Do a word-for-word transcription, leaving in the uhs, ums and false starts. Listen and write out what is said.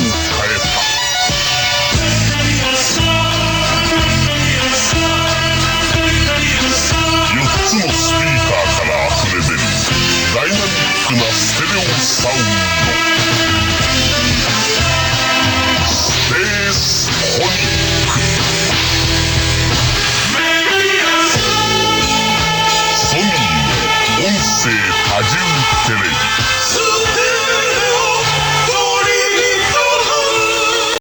よっつのスピーカーから溢れ出るダイナミックなステレオサウンド。